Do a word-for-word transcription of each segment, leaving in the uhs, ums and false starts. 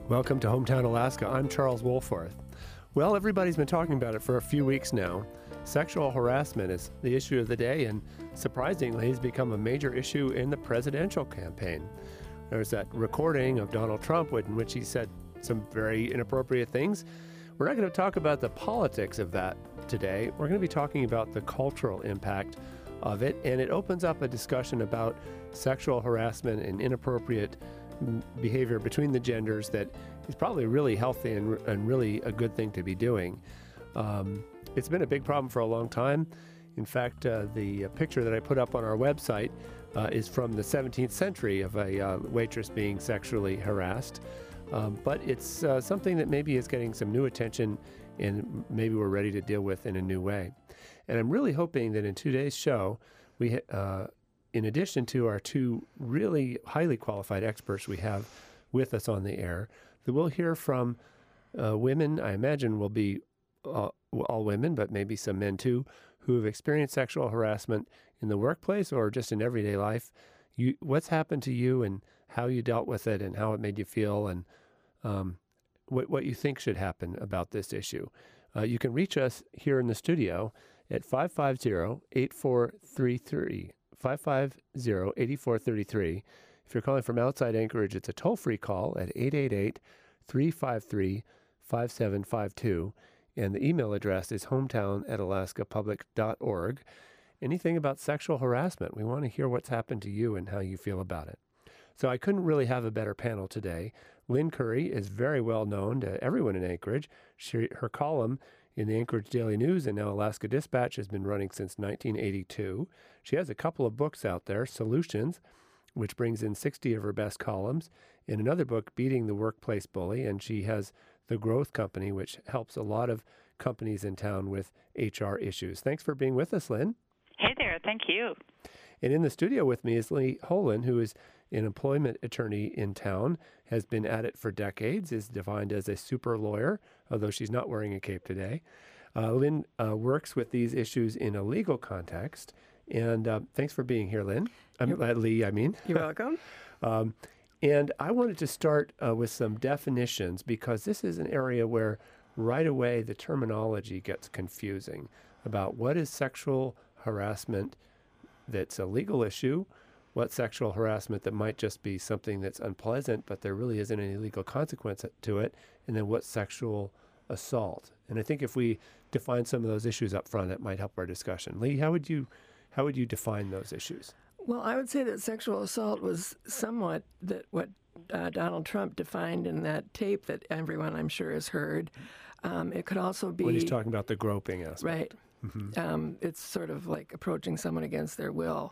Welcome to Hometown Alaska. I'm Charles Wohlforth. Well, everybody's been talking about it for a few weeks now. Sexual harassment is the issue of the day, and surprisingly, has become a major issue in the presidential campaign. There's that recording of Donald Trump in which he said some very inappropriate things. We're not going to talk about the politics of that today. We're going to be talking about the cultural impact of it, and it opens up a discussion about sexual harassment and inappropriate behavior between the genders that is probably really healthy and, and really a good thing to be doing. Um, it's been a big problem for a long time. In fact, uh, the picture that I put up on our website uh, is from the seventeenth century of a uh, waitress being sexually harassed. Um, but it's uh, something that maybe is getting some new attention and maybe we're ready to deal with in a new way. And I'm really hoping that in today's show, we uh, in addition to our two really highly qualified experts we have with us on the air, that we'll hear from uh, women, I imagine will be uh, all women, but maybe some men too, who have experienced sexual harassment in the workplace or just in everyday life. You, what's happened to you and how you dealt with it and how it made you feel and um, what, what you think should happen about this issue. Uh, you can reach us here in the studio at five five zero, eight four three three. five five zero, eight four three three. If you're calling from outside Anchorage, it's a toll-free call at eight eight eight, three five three, five seven five two. And the email address is hometown at alaska public dot org. Anything about sexual harassment, we want to hear what's happened to you and how you feel about it. So I couldn't really have a better panel today. Lynn Curry is very well known to everyone in Anchorage. She, her column in the Anchorage Daily News and now Alaska Dispatch has been running since nineteen eighty-two. She has a couple of books out there, Solutions, which brings in sixty of her best columns, and another book, Beating the Workplace Bully, and she has The Growth Company, which helps a lot of companies in town with H R issues. Thanks for being with us, Lynn. Hey there, thank you. And in the studio with me is Lee Holen, who is an employment attorney in town, has been at it for decades, is defined as a super lawyer, although she's not wearing a cape today. Uh, Lynn uh, works with these issues in a legal context. And uh, thanks for being here, Lynn. I'm, uh, Lee, I mean. You're welcome. um, and I wanted to start uh, with some definitions because this is an area where right away the terminology gets confusing about what is sexual harassment that's a legal issue, what sexual harassment that might just be something that's unpleasant, but there really isn't any legal consequence to it, and then what's sexual assault. And I think if we define some of those issues up front, that might help our discussion. Lee, how would you how would you define those issues? Well, I would say that sexual assault was somewhat that what uh, Donald Trump defined in that tape that everyone, I'm sure, has heard. Um, it could also be... When he's talking about the groping aspect. Right. Mm-hmm. Um, it's sort of like approaching someone against their will.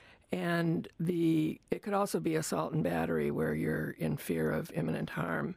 And the it could also be assault and battery where you're in fear of imminent harm.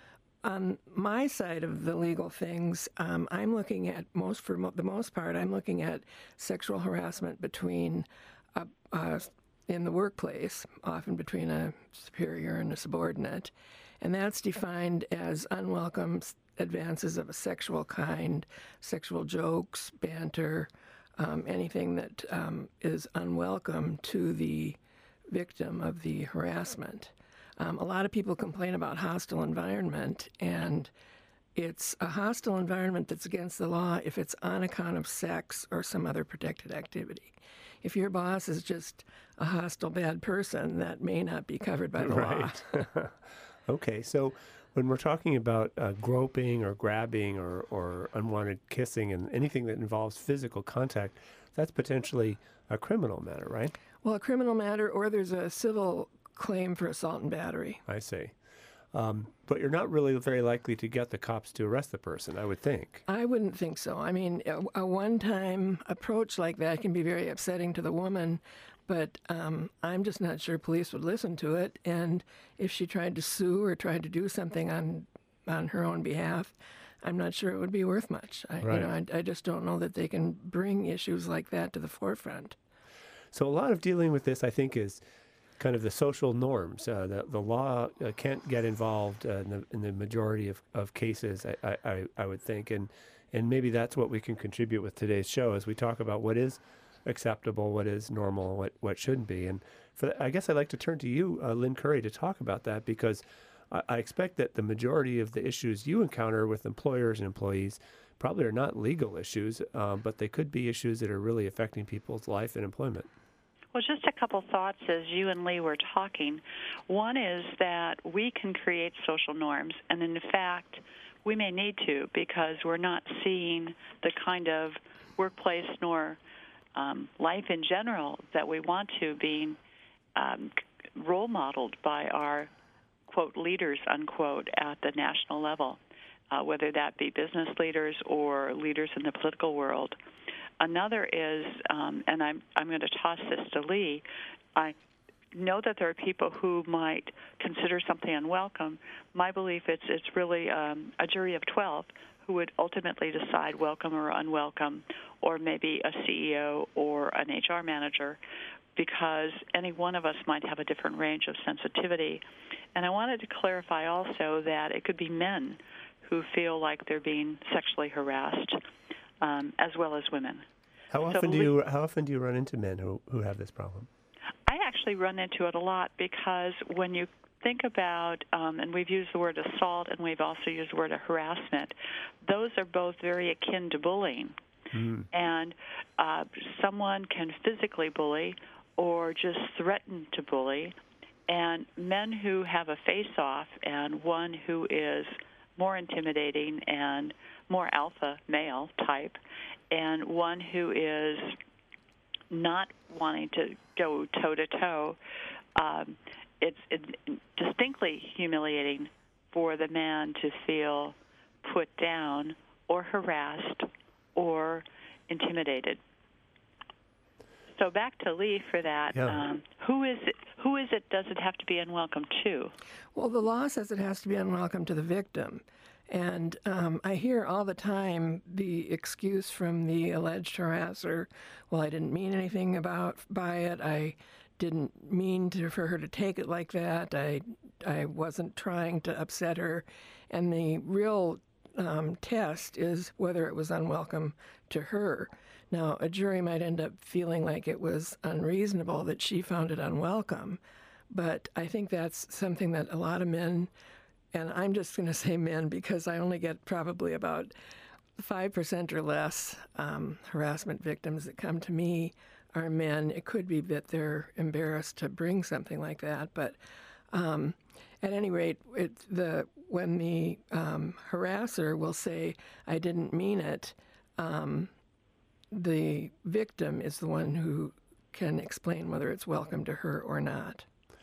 On my side of the legal things, um, I'm looking at, most for mo- the most part, I'm looking at sexual harassment between, uh, uh, in the workplace, often between a superior and a subordinate. And that's defined as unwelcome advances of a sexual kind, sexual jokes, banter, um, anything that um, is unwelcome to the victim of the harassment. Um, a lot of people complain about hostile environment, and it's a hostile environment that's against the law if it's on account of sex or some other protected activity. If your boss is just a hostile, bad person, that may not be covered by the right. law. Okay, so when we're talking about uh, groping or grabbing or, or unwanted kissing and anything that involves physical contact, that's potentially a criminal matter, right? Well, a criminal matter, or there's a civil claim for assault and battery. I see. Um, but you're not really very likely to get the cops to arrest the person, I would think. I wouldn't think so. I mean, a, a one-time approach like that can be very upsetting to the woman, but um, I'm just not sure police would listen to it. And if she tried to sue or tried to do something on on her own behalf, I'm not sure it would be worth much. I, right. You know, I, I just don't know that they can bring issues like that to the forefront. So a lot of dealing with this, I think, is kind of the social norms. Uh, the, the law uh, can't get involved uh, in, the, in the majority of, of cases, I, I, I would think. And, and maybe that's what we can contribute with today's show as we talk about what is acceptable, what is normal, what, what shouldn't be. And for the, I guess I'd like to turn to you, uh, Lynn Curry, to talk about that because I, I expect that the majority of the issues you encounter with employers and employees probably are not legal issues, uh, but they could be issues that are really affecting people's life and employment. Well, just a couple thoughts as you and Lee were talking. One is that we can create social norms, and in fact, we may need to because we're not seeing the kind of workplace nor um, life in general that we want to being um, role modeled by our, quote, leaders, unquote, at the national level, uh, whether that be business leaders or leaders in the political world. Another is, um, and I'm I'm going to toss this to Lee, I know that there are people who might consider something unwelcome. My belief is it's really um, a jury of twelve who would ultimately decide welcome or unwelcome, or maybe a C E O or an H R manager, because any one of us might have a different range of sensitivity. And I wanted to clarify also that it could be men who feel like they're being sexually harassed, um, as well as women. How often So do you how often do you run into men who, who have this problem? I actually run into it a lot because when you think about, um, and we've used the word assault and we've also used the word harassment, those are both very akin to bullying. Mm. And uh, someone can physically bully or just threaten to bully, and men who have a face-off and one who is more intimidating and more alpha male type, and one who is not wanting to go toe-to-toe, um, it's, it's distinctly humiliating for the man to feel put down or harassed or intimidated. So back to Lee for that. Yeah. Um, who is it? Who is it? Does it have to be unwelcome to? Well, the law says it has to be unwelcome to the victim. And um, I hear all the time the excuse from the alleged harasser, well, I didn't mean anything about by it. I didn't mean to, for her to take it like that. I, I wasn't trying to upset her. And the real um, test is whether it was unwelcome to her. Now, a jury might end up feeling like it was unreasonable that she found it unwelcome. But I think that's something that a lot of men, and I'm just going to say men because I only get probably about five percent or less um, harassment victims that come to me are men. It could be that they're embarrassed to bring something like that, but um, at any rate, it, the when the um, harasser will say, I didn't mean it, um, the victim is the one who can explain whether it's welcome to her or not.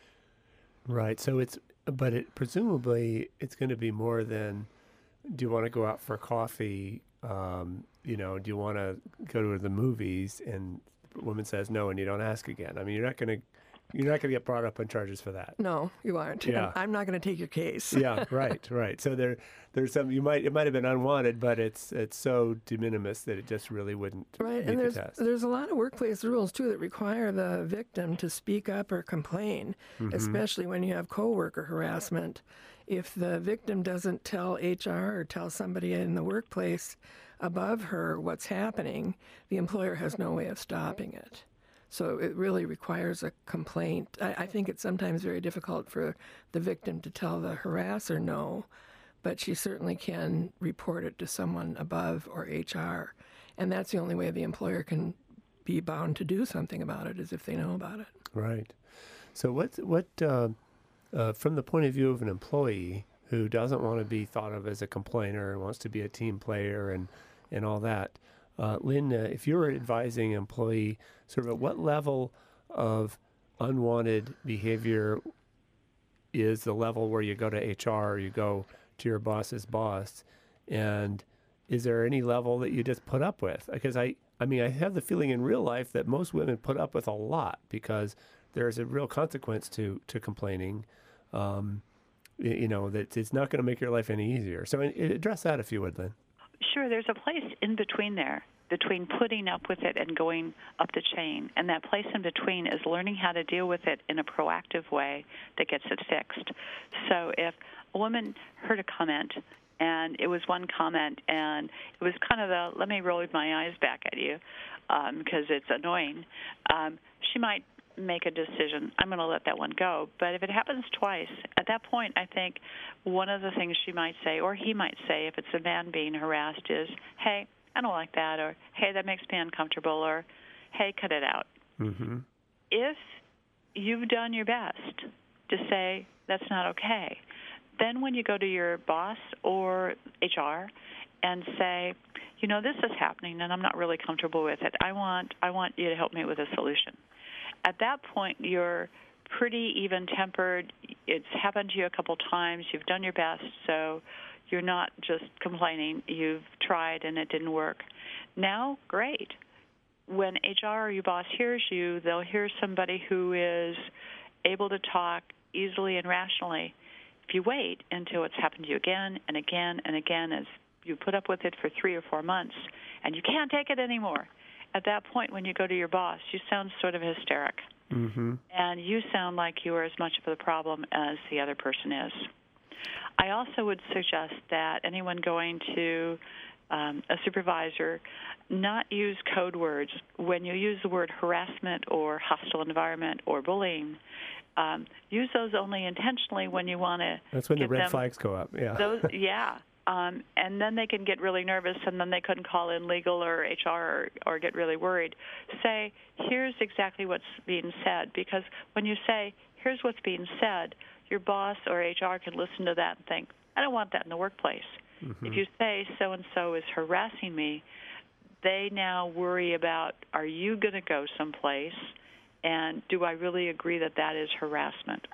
Right. So it's, but it presumably it's going to be more than, do you want to go out for coffee? Um, you know, do you want to go to the movies? And the woman says no, and you don't ask again. I mean, you're not going to, you're not going to get brought up on charges for that. No, you aren't. Yeah. I'm not going to take your case. Yeah. Right. Right. So there, there's some, you might, it might have been unwanted, but it's, it's so de minimis that it just really wouldn't Right. meet And there's, the test. there's a lot of workplace rules too that require the victim to speak up or complain, mm-hmm. especially when you have coworker harassment. If the victim doesn't tell H R or tell somebody in the workplace above her what's happening, the employer has no way of stopping it. So it really requires a complaint. I, I think it's sometimes very difficult for the victim to tell the harasser no, but she certainly can report it to someone above or H R. And that's the only way the employer can be bound to do something about it, is if they know about it. Right. So what, what uh, uh, from the point of view of an employee who doesn't want to be thought of as a complainer and wants to be a team player and, and all that, Uh, Lynn, uh, if you were advising an employee, sort of at what level of unwanted behavior is the level where you go to H R or you go to your boss's boss, and is there any level that you just put up with? Because I, I mean, I have the feeling in real life that most women put up with a lot because there's a real consequence to, to complaining, um, you know, that it's not going to make your life any easier. So address that if you would, Lynn. Sure, there's a place in between there, between putting up with it and going up the chain. And that place in between is learning how to deal with it in a proactive way that gets it fixed. So if a woman heard a comment, and it was one comment, and it was kind of the, let me roll my eyes back at you because um, it's annoying, um, she might make a decision. I'm going to let that one go. But if it happens twice, at that point, I think one of the things she might say, or he might say, if it's a man being harassed, is, hey, I don't like that, or hey, that makes me uncomfortable, or hey, cut it out. Mm-hmm. If you've done your best to say that's not okay, then when you go to your boss or H R and say, you know, this is happening and I'm not really comfortable with it. I want I want you to help me with a solution. At that point, you're pretty even-tempered. It's happened to you a couple times. You've done your best, so you're not just complaining. You've tried and it didn't work. Now, great. When H R or your boss hears you, they'll hear somebody who is able to talk easily and rationally. If you wait until it's happened to you again and again and again, as you put up with it for three or four months, and you can't take it anymore, at that point when you go to your boss, you sound sort of hysteric. Mm-hmm. And you sound like you are as much of the problem as the other person is. I also would suggest that anyone going to um, a supervisor not use code words. When you use the word harassment or hostile environment or bullying, um, use those only intentionally when you want to. That's when the red them, flags go up. Yeah. Those, yeah. Um, and then they can get really nervous, and then they couldn't call in legal or H R or, or get really worried. Say, here's exactly what's being said, because when you say, here's what's being said, your boss or H R can listen to that and think, I don't want that in the workplace. Mm-hmm. If you say so-and-so is harassing me, they now worry about, are you going to go someplace, and do I really agree that that is harassment?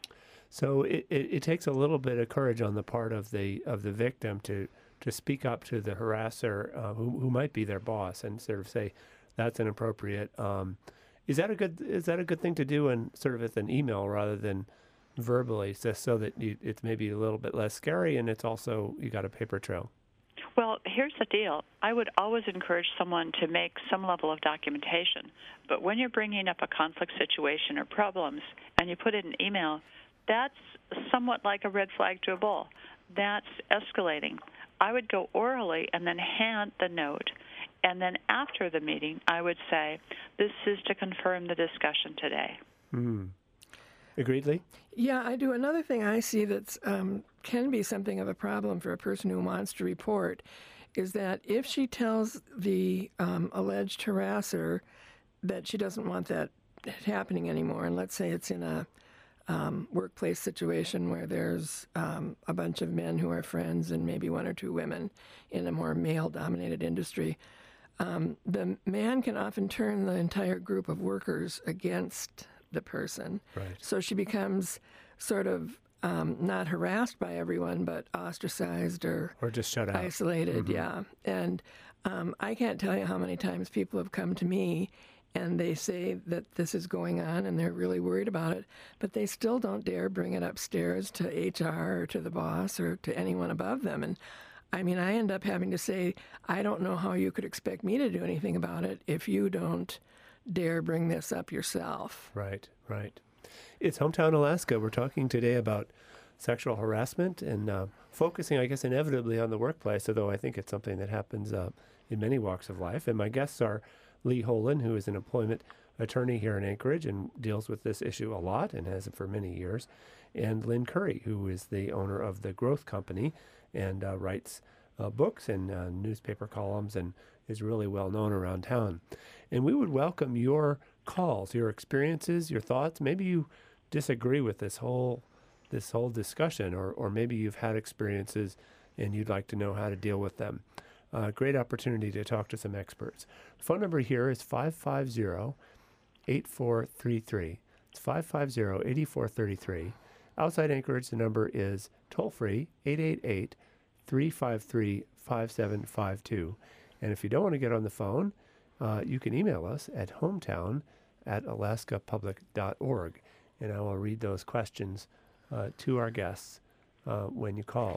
So it, it, it takes a little bit of courage on the part of the of the victim to, to speak up to the harasser, uh, who who might be their boss, and sort of say, that's inappropriate. Um, is that a good is that a good thing to do, in sort of with an email rather than verbally, just so that you, it's maybe a little bit less scary, and it's also you got a paper trail? Well, here's the deal. I would always encourage someone to make some level of documentation. But when you're bringing up a conflict situation or problems and you put it in email, that's somewhat like a red flag to a bull. That's escalating. I would go orally and then hand the note. And then after the meeting, I would say, this is to confirm the discussion today. Mm. Agreed, Lee? Yeah, I do. Another thing I see that um, can be something of a problem for a person who wants to report is that if she tells the um, alleged harasser that she doesn't want that happening anymore, and let's say it's in a um, workplace situation where there's um, a bunch of men who are friends and maybe one or two women in a more male-dominated industry, um, the man can often turn the entire group of workers against the person. Right. So she becomes sort of um, not harassed by everyone, but ostracized or or just shut out, isolated. Mm-hmm. Yeah, and um, I can't tell you how many times people have come to me and they say that this is going on and they're really worried about it, but they still don't dare bring it upstairs to H R or to the boss or to anyone above them. And I mean, I end up having to say, I don't know how you could expect me to do anything about it if you don't dare bring this up yourself. Right, right. It's Hometown Alaska. We're talking today about sexual harassment and uh, focusing, I guess, inevitably on the workplace, although I think it's something that happens uh, in many walks of life. And my guests are Lee Holen, who is an employment attorney here in Anchorage and deals with this issue a lot and has for many years, and Lynn Curry, who is the owner of The Growth Company and uh, writes uh, books and uh, newspaper columns and is really well known around town. And we would welcome your calls, your experiences, your thoughts. Maybe you disagree with this whole this whole discussion, or, or maybe you've had experiences and you'd like to know how to deal with them. Uh, great opportunity to talk to some experts. The phone number here is five five zero, eight four three three. It's five five zero, eight four three three. Outside Anchorage, the number is toll-free, eight eight eight, three five three, five seven five two. And if you don't want to get on the phone, uh, you can email us at hometown at alaska public dot org, and I will read those questions uh, to our guests uh, when you call.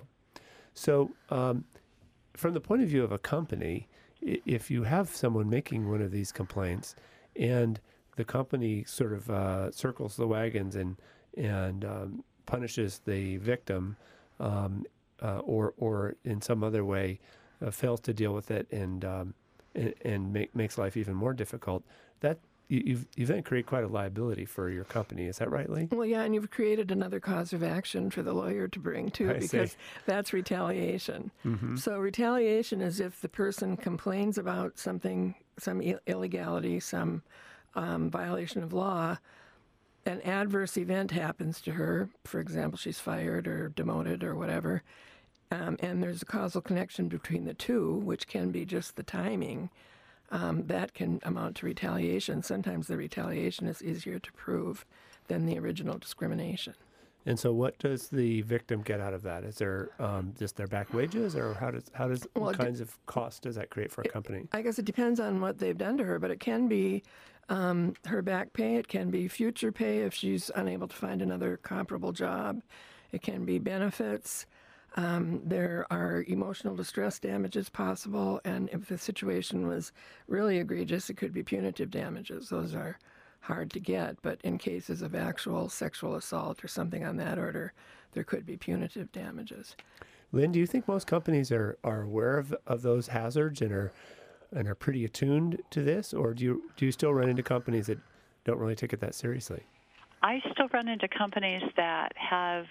So um, from the point of view of a company, I- if you have someone making one of these complaints and the company sort of uh, circles the wagons and, and um, punishes the victim um, uh, or, or in some other way uh, fails to deal with it and um, and, and make, makes life even more difficult, that you, you've you've then created quite a liability for your company. Is that right, Lee? Well, yeah, and you've created another cause of action for the lawyer to bring, too, I because see. that's retaliation. Mm-hmm. So retaliation is if the person complains about something, some Ill- illegality, some um, violation of law, an adverse event happens to her. For example, she's fired or demoted or whatever, um, and there's a causal connection between the two, which can be just the timing. Um, that can amount to retaliation. Sometimes the retaliation is easier to prove than the original discrimination. And so, what does the victim get out of that? Is there um, just their back wages, or how does how does Well, what it de- kinds of cost does that create for a company? I guess it depends on what they've done to her, but it can be um, her back pay. It can be future pay if she's unable to find another comparable job. It can be benefits. Um, there are emotional distress damages possible, and if the situation was really egregious, it could be punitive damages. Those are hard to get, but in cases of actual sexual assault or something on that order, there could be punitive damages. Lynn, do you think most companies are, are aware of, of those hazards and are and are pretty attuned to this, or do you do you still run into companies that don't really take it that seriously? I still run into companies that have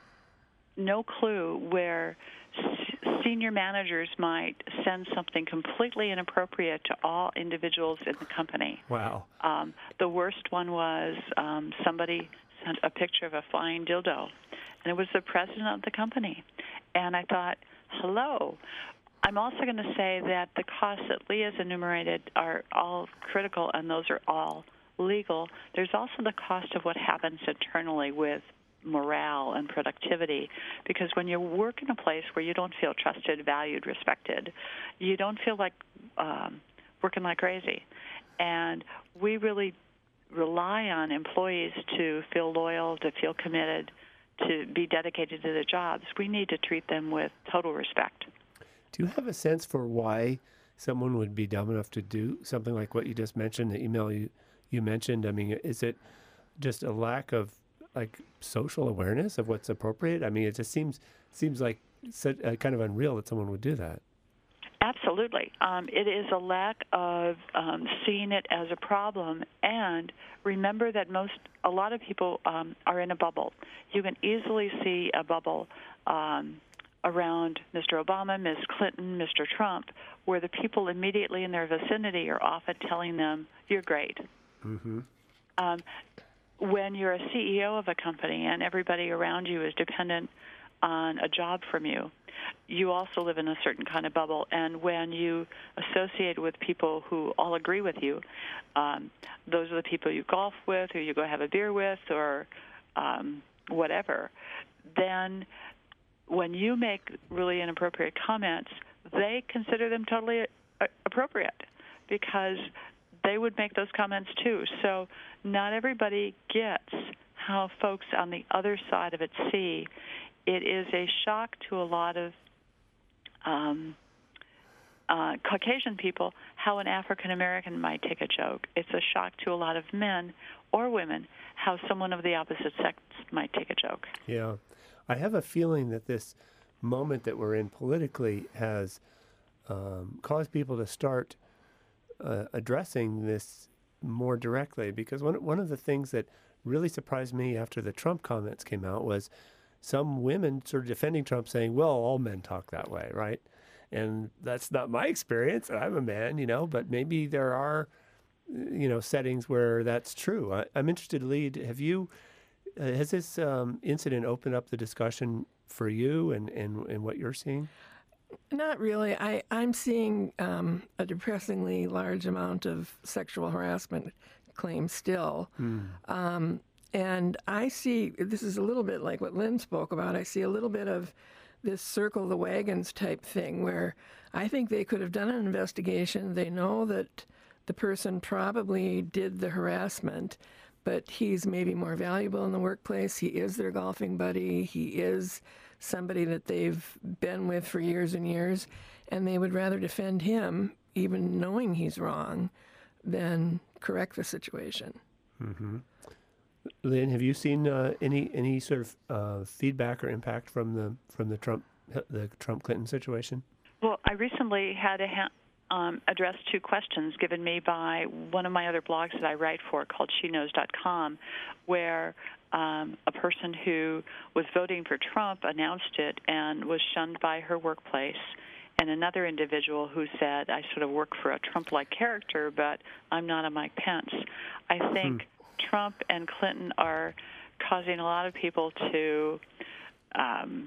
no clue where s- senior managers might send something completely inappropriate to all individuals in the company. Wow. Um, the worst one was um, somebody sent a picture of a flying dildo, and it was the president of the company. And I thought, hello. I'm also going to say that the costs that Lee has enumerated are all critical, and those are all legal. There's also the cost of what happens internally with morale and productivity, because when you work in a place where you don't feel trusted, valued, respected, you don't feel like um, working like crazy. And we really rely on employees to feel loyal, to feel committed, to be dedicated to their jobs. We need to treat them with total respect. Do you have a sense for why someone would be dumb enough to do something like what you just mentioned, the email you, you mentioned? I mean, is it just a lack of like social awareness of what's appropriate? I mean, it just seems seems like such, uh, kind of unreal that someone would do that. Absolutely. Um, it is a lack of um, seeing it as a problem. And remember that most, a lot of people um, are in a bubble. You can easily see a bubble um, around Mister Obama, Miz Clinton, Mister Trump, where the people immediately in their vicinity are often telling them, "You're great." Mm-hmm. Um, when you're a C E O of a company and everybody around you is dependent on a job from you, you also live in a certain kind of bubble. And when you associate with people who all agree with you, um, those are the people you golf with or you go have a beer with or um, whatever, then when you make really inappropriate comments, they consider them totally a- appropriate because they would make those comments too. So not everybody gets how folks on the other side of it see. It is a shock to a lot of um, uh, Caucasian people how an African American might take a joke. It's a shock to a lot of men or women how someone of the opposite sex might take a joke. Yeah. I have a feeling that this moment that we're in politically has um, caused people to start uh, addressing this more directly, because one one of the things that really surprised me after the Trump comments came out was some women sort of defending Trump, saying, well, all men talk that way, right? And that's not my experience. I'm a man, you know, but maybe there are, you know, settings where that's true. I, I'm interested, Lee, have you, uh, has this um, incident opened up the discussion for you and, and, and what you're seeing? Not really. I, I'm seeing um, a depressingly large amount of sexual harassment claims still. Mm. Um, and I see, this is a little bit like what Lynn spoke about, I see a little bit of this circle the wagons type thing where I think they could have done an investigation. They know that the person probably did the harassment, but he's maybe more valuable in the workplace. He is their golfing buddy. He is somebody that they've been with for years and years, and they would rather defend him, even knowing he's wrong, than correct the situation. Mm-hmm. Lynn, have you seen uh, any any sort of uh, feedback or impact from the from the Trump the Trump Clinton situation? Well, I recently had a ha- um, address two questions given me by one of my other blogs that I write for called she knows dot com, where um, a person who was voting for Trump announced it and was shunned by her workplace, and another individual who said, I sort of work for a Trump-like character, but I'm not a Mike Pence. I think hmm. Trump and Clinton are causing a lot of people to um,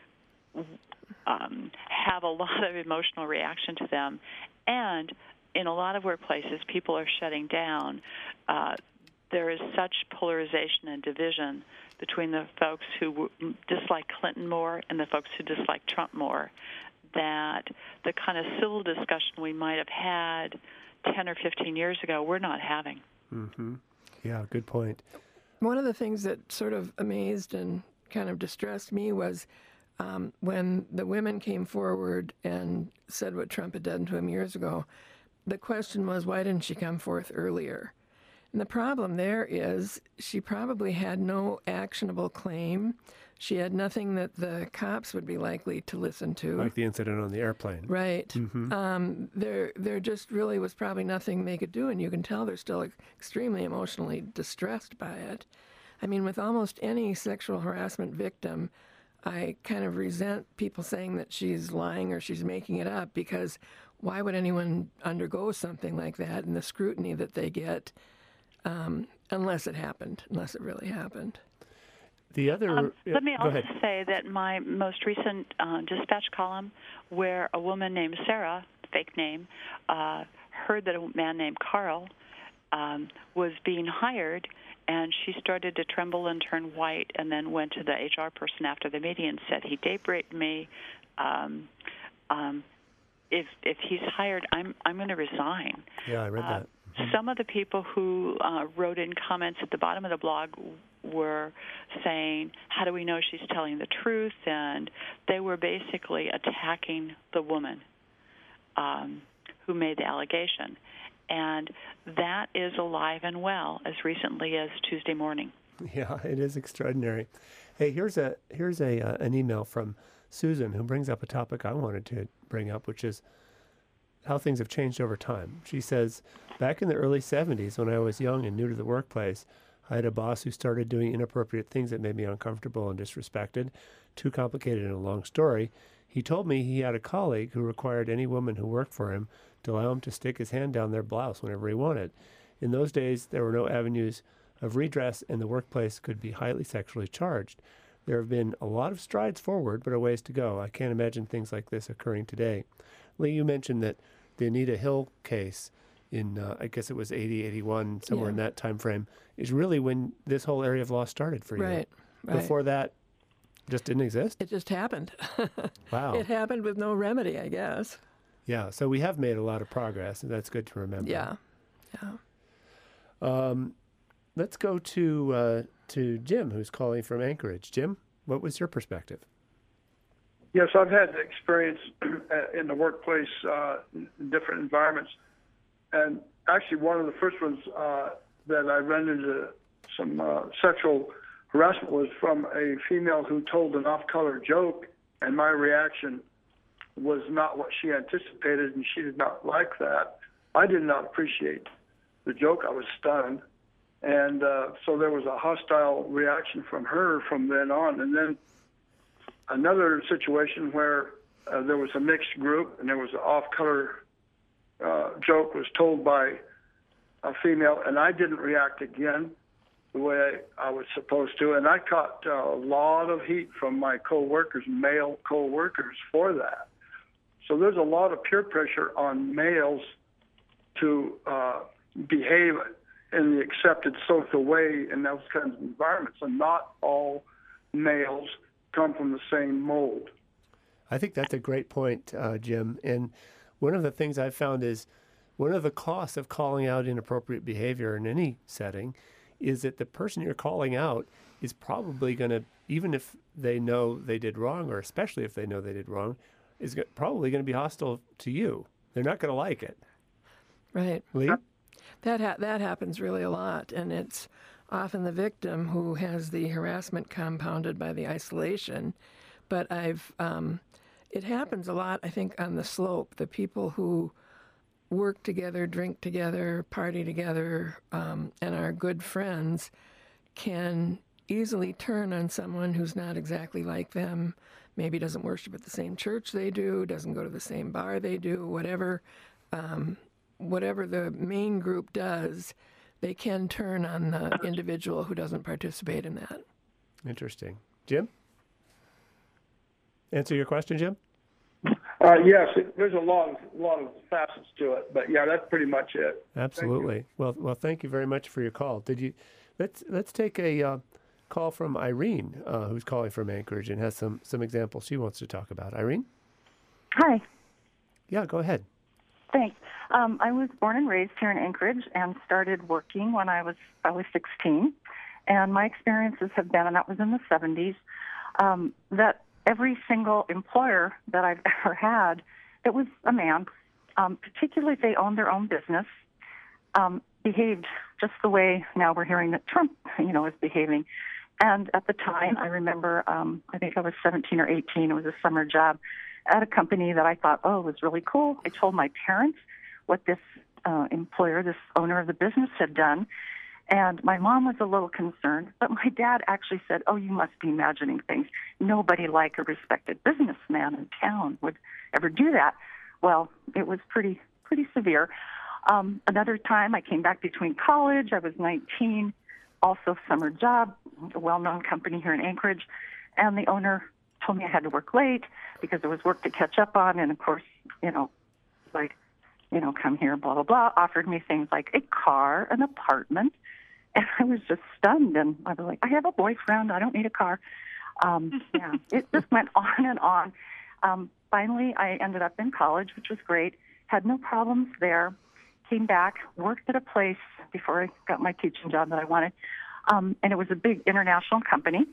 um, have a lot of emotional reaction to them. And in a lot of workplaces, people are shutting down. Uh, there is such polarization and division between the folks who dislike Clinton more and the folks who dislike Trump more, that the kind of civil discussion we might have had ten or fifteen years ago, we're not having. Mm-hmm. Yeah, good point. One of the things that sort of amazed and kind of distressed me was um, when the women came forward and said what Trump had done to him years ago, the question was, why didn't she come forth earlier? And the problem there is she probably had no actionable claim. She had nothing that the cops would be likely to listen to. Like the incident on the airplane. Right. Mm-hmm. Um, there there just really was probably nothing they could do, and you can tell they're still extremely emotionally distressed by it. I mean, with almost any sexual harassment victim, I kind of resent people saying that she's lying or she's making it up, because why would anyone undergo something like that and the scrutiny that they get um, unless it happened, unless it really happened? The other, um, yeah, let me also ahead. say that my most recent uh, dispatch column, where a woman named Sarah, fake name, uh, heard that a man named Carl um, was being hired, and she started to tremble and turn white, and then went to the H R person after the meeting and said, he date raped me. Um, um, if if he's hired, I'm I'm going to resign. Yeah, I read uh, that. Mm-hmm. Some of the people who uh, wrote in comments at the bottom of the blog were saying, how do we know she's telling the truth? And they were basically attacking the woman um, who made the allegation. And that is alive and well as recently as Tuesday morning. Yeah, it is extraordinary. Hey, here's a here's a uh, an email from Susan, who brings up a topic I wanted to bring up, which is how things have changed over time. She says, back in the early seventies, when I was young and new to the workplace, I had a boss who started doing inappropriate things that made me uncomfortable and disrespected. Too complicated and a long story. He told me he had a colleague who required any woman who worked for him to allow him to stick his hand down their blouse whenever he wanted. In those days, there were no avenues of redress, and the workplace could be highly sexually charged. There have been a lot of strides forward, but a ways to go. I can't imagine things like this occurring today. Lee, you mentioned that the Anita Hill case in, uh, I guess it was eighty, eighty-one, somewhere Yeah. in that time frame, is really when this whole area of law started for you. Right, right. Before that, just didn't exist? It just happened. Wow. It happened with no remedy, I guess. Yeah, so we have made a lot of progress, and that's good to remember. Yeah, yeah. Um, let's go to uh, to Jim, who's calling from Anchorage. Jim, what was your perspective? Yes, I've had experience in the workplace, uh, in different environments. And actually, one of the first ones uh, that I ran into some uh, sexual harassment was from a female who told an off-color joke, and my reaction was not what she anticipated, and she did not like that. I did not appreciate the joke. I was stunned. And uh, so there was a hostile reaction from her from then on. And then another situation where uh, there was a mixed group, and there was an off-color uh, joke was told by a female, and I didn't react again the way I, I was supposed to. And I caught uh, a lot of heat from my coworkers, male coworkers, for that. So there's a lot of peer pressure on males to uh, behave in the accepted social way in those kinds of environments, and not all males come from the same mold. I think that's a great point, uh, Jim. And one of the things I've found is one of the costs of calling out inappropriate behavior in any setting is that the person you're calling out is probably going to, even if they know they did wrong, or especially if they know they did wrong, is probably going to be hostile to you. They're not going to like it. Right. Lee? That ha- that happens really a lot, and it's often the victim who has the harassment compounded by the isolation. But I've um, it happens a lot, I think, on the slope. The people who work together, drink together, party together, um, and are good friends can easily turn on someone who's not exactly like them, maybe doesn't worship at the same church they do, doesn't go to the same bar they do, whatever, um, whatever the main group does, they can turn on the individual who doesn't participate in that. Interesting. Jim? Answer your question, Jim? Uh, yes, it, there's a lot of lot of facets to it, but yeah, that's pretty much it. Absolutely. Well, well, thank you very much for your call. Did you? Let's let's take a uh, call from Irene, uh, who's calling from Anchorage and has some some examples she wants to talk about. Irene? Hi. Yeah, go ahead. Thanks. Um, I was born and raised here in Anchorage and started working when I was I was sixteen. And my experiences have been, and that was in the seventies, um, that every single employer that I've ever had that was a man, um, particularly if they owned their own business, um, behaved just the way now we're hearing that Trump, you know, is behaving. And at the time, I remember, um, I think I was seventeen or eighteen. It was a summer job at a company that I thought, oh, was really cool. I told my parents what this uh, employer, this owner of the business had done. And my mom was a little concerned, but my dad actually said, oh, you must be imagining things. Nobody like a respected businessman in town would ever do that. Well, it was pretty pretty severe. Um, another time I came back between college. I was nineteen, also summer job, a well-known company here in Anchorage. And the owner told me I had to work late because there was work to catch up on. And, of course, you know, like, you know, come here, blah, blah, blah, offered me things like a car, an apartment. And I was just stunned. And I was like, I have a boyfriend. I don't need a car. Um, yeah, it just went on and on. Um, finally, I ended up in college, which was great. Had no problems there. Came back, worked at a place before I got my teaching job that I wanted. Um, and it was a big international company.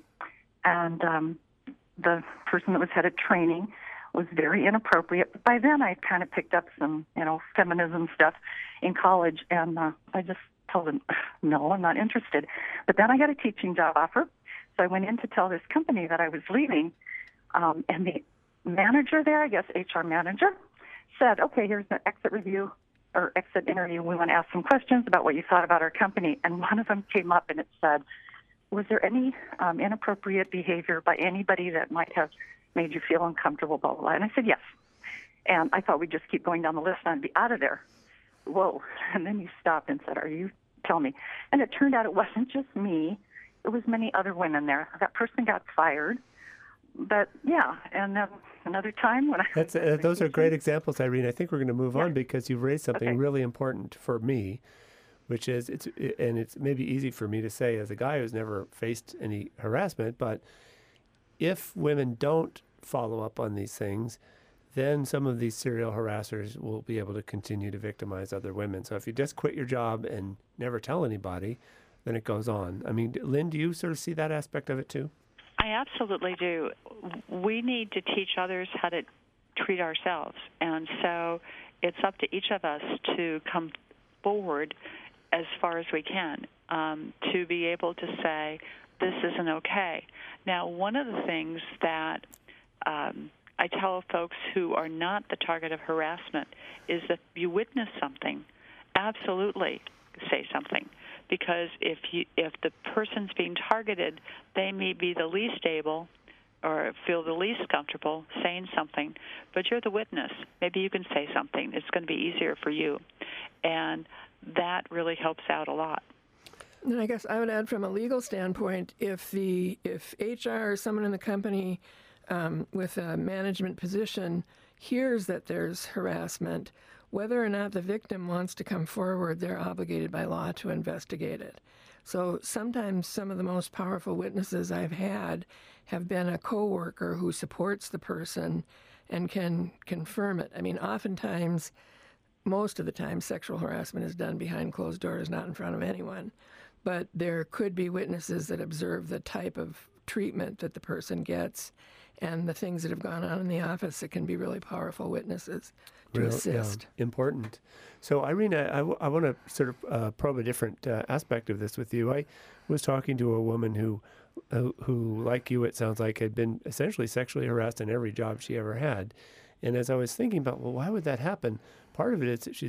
And um, the person that was head of training was very inappropriate. But by then, I kind of picked up some, you know, feminism stuff in college. And uh, I just told him, no, I'm not interested. But then I got a teaching job offer. So I went in to tell this company that I was leaving. Um, and the manager there, I guess H R manager, said, okay, here's an exit review or exit interview. We want to ask some questions about what you thought about our company. And one of them came up and it said, was there any um, inappropriate behavior by anybody that might have made you feel uncomfortable, blah, blah, blah. And I said, yes. And I thought we'd just keep going down the list and I'd be out of there. Whoa. And then he stopped and said, are you, tell me. And it turned out it wasn't just me. It was many other women there. That person got fired. But, yeah, and then another time when I... That's, uh, those are great examples, Irene. I think we're going to move yeah. on because you've raised something okay. really important for me, which is, it's and it's maybe easy for me to say as a guy who's never faced any harassment, but if women don't follow up on these things, then some of these serial harassers will be able to continue to victimize other women. So if you just quit your job and never tell anybody, then it goes on. I mean, Lynn, do you sort of see that aspect of it too? I absolutely do. We need to teach others how to treat ourselves. And so it's up to each of us to come forward as far as we can um, to be able to say, this isn't okay. Now, one of the things that um, I tell folks who are not the target of harassment is that if you witness something, absolutely say something. Because if you, if the person's being targeted, they may be the least able or feel the least comfortable saying something, but you're the witness. Maybe you can say something. It's going to be easier for you. And that really helps out a lot. And I guess I would add from a legal standpoint, if the if H R or someone in the company um, with a management position hears that there's harassment, whether or not the victim wants to come forward, they're obligated by law to investigate it. So sometimes some of the most powerful witnesses I've had have been a coworker who supports the person and can confirm it. I mean, oftentimes, most of the time, sexual harassment is done behind closed doors, not in front of anyone. But there could be witnesses that observe the type of treatment that the person gets and the things that have gone on in the office that can be really powerful witnesses to Real, assist. Yeah, important. So, Irene, I, I, w- I want to sort of uh, probe a different uh, aspect of this with you. I was talking to a woman who, uh, who, like you, it sounds like, had been essentially sexually harassed in every job she ever had. And as I was thinking about, well, why would that happen? Part of it is that she's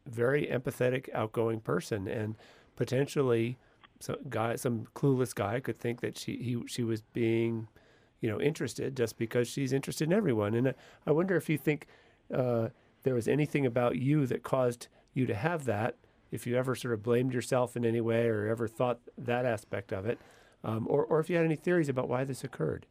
very empathetic, outgoing person, and potentially some guy, some clueless guy could think that she he she was being, you know, interested just because she's interested in everyone. And I, I wonder if you think uh, there was anything about you that caused you to have that, if you ever sort of blamed yourself in any way or ever thought that aspect of it, um, or, or if you had any theories about why this occurred.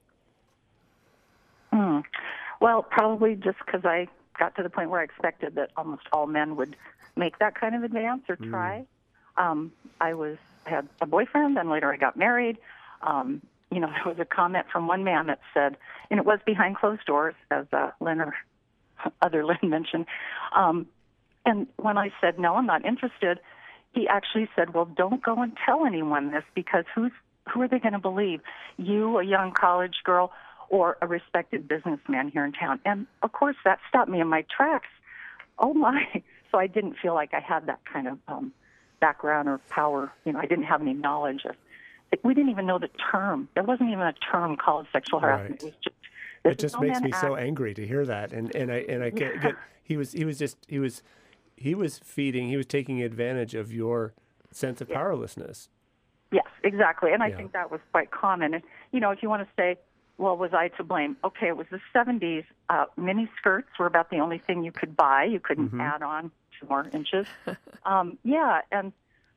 Mm. Well, probably just because I got to the point where I expected that almost all men would make that kind of advance or try. Mm. Um, I was had a boyfriend, and later I got married. Um, you know, there was a comment from one man that said, and it was behind closed doors, as uh, Lynn or other Lynn mentioned, um, and when I said, no, I'm not interested, he actually said, well, don't go and tell anyone this, because who's who are they going to believe? You, a young college girl, or a respected businessman here in town? And, of course, that stopped me in my tracks. Oh, my. So I didn't feel like I had that kind of um, background or power. You know, I didn't have any knowledge of it. We didn't even know the term. There wasn't even a term called sexual harassment. Right. It was just, it just makes me act. so angry to hear that. And and I and I get, yeah. get he was he was just he was he was feeding he was taking advantage of your sense of yeah. powerlessness. Yes, exactly. And I yeah. think that was quite common. And you know, if you want to say, well, was I to blame? Okay, it was the seventies. Uh, mini skirts were about the only thing you could buy. You couldn't mm-hmm. add on two more inches. um, yeah, and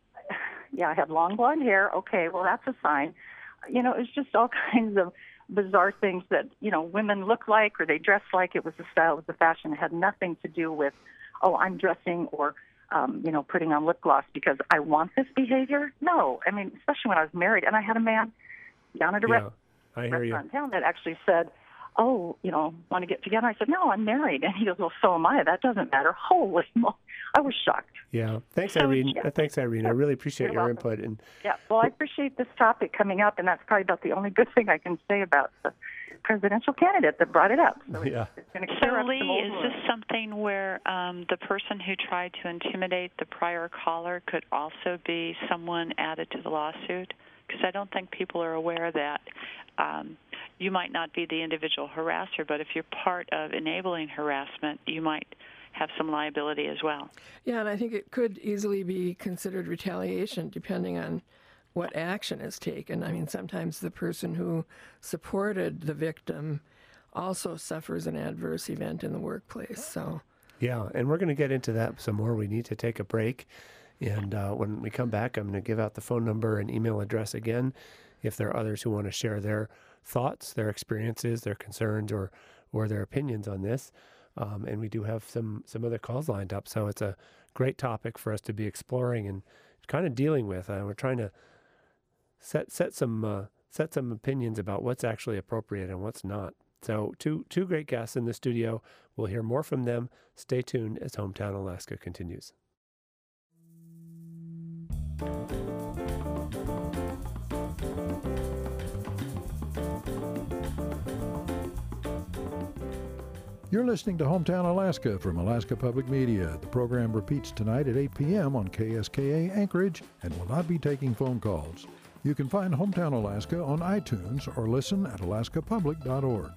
yeah, I had long blonde hair. Okay, well, that's a sign. You know, it was just all kinds of bizarre things that, you know, women look like or they dress like. It was the style, it was the fashion. It had nothing to do with, oh, I'm dressing or, um, you know, putting on lip gloss because I want this behavior. No, I mean, especially when I was married. And I had a man down at a yeah, restaurant I hear you. in town that actually said, oh, you know, want to get together? I said, no, I'm married. And he goes, well, so am I. That doesn't matter. Holy moly. I was shocked. Yeah. Thanks, so, Irene. yeah. Thanks, Irene. I really appreciate You're your welcome. input. And yeah. Well, I appreciate this topic coming up, and that's probably about the only good thing I can say about the presidential candidate that brought it up. So yeah. it's, it's going to clear so, up Lee, some old is wounds. this something where um, the person who tried to intimidate the prior caller could also be someone added to the lawsuit? Because I don't think people are aware that um, you might not be the individual harasser, but if you're part of enabling harassment, you might have some liability as well. Yeah, and I think it could easily be considered retaliation depending on what action is taken. I mean, sometimes the person who supported the victim also suffers an adverse event in the workplace. So, yeah, and we're going to get into that some more. We need to take a break. And uh, when we come back, I'm going to give out the phone number and email address again if there are others who want to share their thoughts, their experiences, their concerns, or or their opinions on this. Um, and we do have some some other calls lined up. So it's a great topic for us to be exploring and kind of dealing with. Uh, we're trying to set set some uh, set some opinions about what's actually appropriate and what's not. So two two great guests in the studio. We'll hear more from them. Stay tuned as Hometown Alaska continues. You're listening to Hometown Alaska from Alaska Public Media. The program repeats tonight at eight p.m. on K S K A Anchorage and will not be taking phone calls. You can find Hometown Alaska on iTunes or listen at alaska public dot org.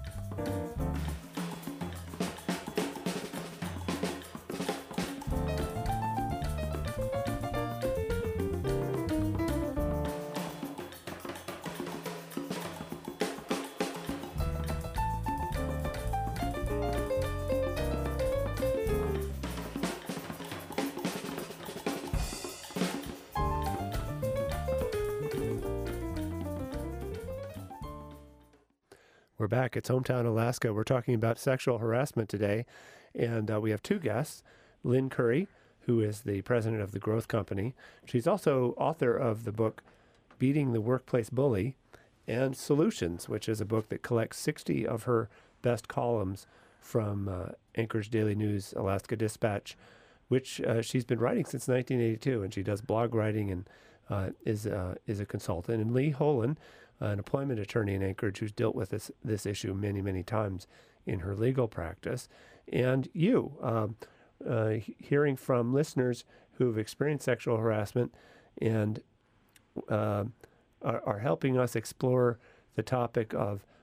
We're back. It's Hometown Alaska. We're talking about sexual harassment today, and uh, we have two guests. Lynn Curry, who is the president of the Growth Company. She's also author of the book Beating the Workplace Bully and Solutions, which is a book that collects sixty of her best columns from uh, Anchorage Daily News, Alaska Dispatch, which uh, she's been writing since nineteen eighty-two, and she does blog writing and uh, is, uh, is a consultant. And Lee Holen, an employment attorney in Anchorage who's dealt with this this issue many, many times in her legal practice. And you, um, uh, hearing from listeners who've experienced sexual harassment and uh, are, are helping us explore the topic of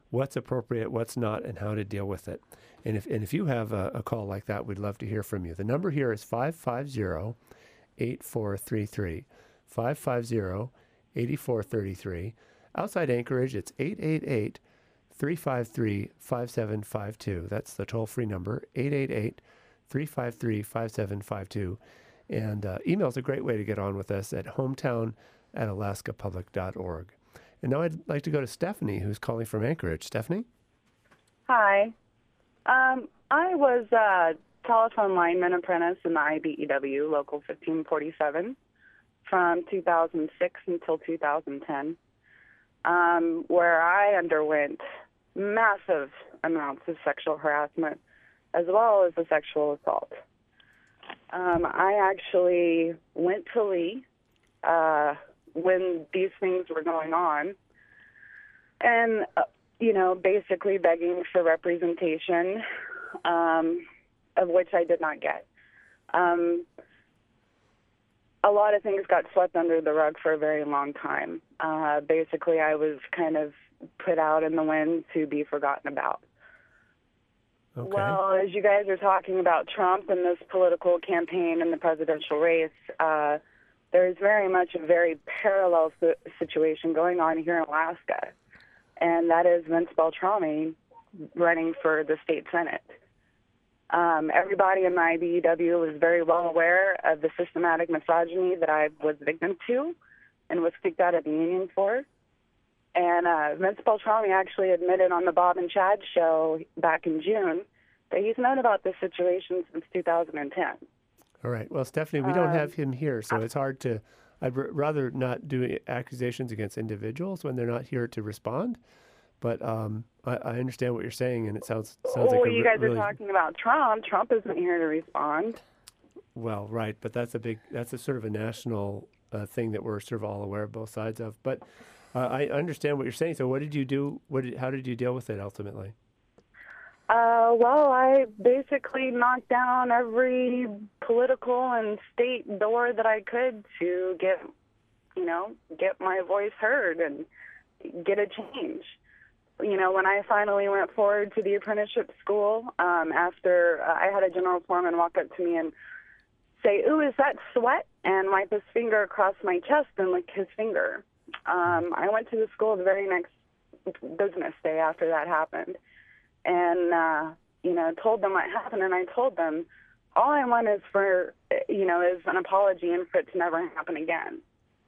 what's appropriate, what's not, and how to deal with it. And if and if you have a, a call like that, we'd love to hear from you. The number here is five five zero, eight four three three, five five zero, eight four three three. Outside Anchorage, it's eight eight eight, three five three, five seven five two. That's the toll-free number, eight eight eight, three five three, five seven five two. And uh, email is a great way to get on with us at hometown at alaska public dot org. And now I'd like to go to Stephanie, who's calling from Anchorage. Stephanie? Hi. Um, I was a telephone lineman apprentice in the I B E W, Local fifteen forty-seven, from two thousand six until two thousand ten, um, where I underwent massive amounts of sexual harassment as well as a sexual assault. Um, I actually went to Lee uh, when these things were going on and, uh, you know, basically begging for representation, um, of which I did not get. Um, a lot of things got swept under the rug for a very long time. Uh, basically, I was kind of put out in the wind to be forgotten about. Okay. Well, as you guys are talking about Trump and this political campaign and the presidential race, uh, there's very much a very parallel situation going on here in Alaska, and that is Vince Beltrami running for the state senate. Um, everybody in the I B E W was very well aware of the systematic misogyny that I was victim to and was kicked out of the union for. And uh, Vince Beltrami actually admitted on the Bob and Chad show back in June that he's known about this situation since two thousand ten. All right. Well, Stephanie, we don't Um, have him here, so it's hard to. I'd r- rather not do accusations against individuals when they're not here to respond. But um, I, I understand what you're saying, and it sounds sounds oh, like a you re- guys really are talking about Trump. Trump isn't here to respond. well, right. But that's a big. That's a sort of a national uh, thing that we're sort of all aware of both sides of. But uh, I understand what you're saying. So, what did you do? What? Did, how did you deal with it ultimately? Uh, well, I basically knocked down every political and state door that I could to get, you know, get my voice heard and get a change. You know, when I finally went forward to the apprenticeship school, um, after uh, I had a general foreman walk up to me and say, "Ooh, is that sweat?" and wipe his finger across my chest and lick his finger. Um, I went to the school the very next business day after that happened. And, uh, you know, told them what happened, and I told them, all I want is for, you know, is an apology and for it to never happen again.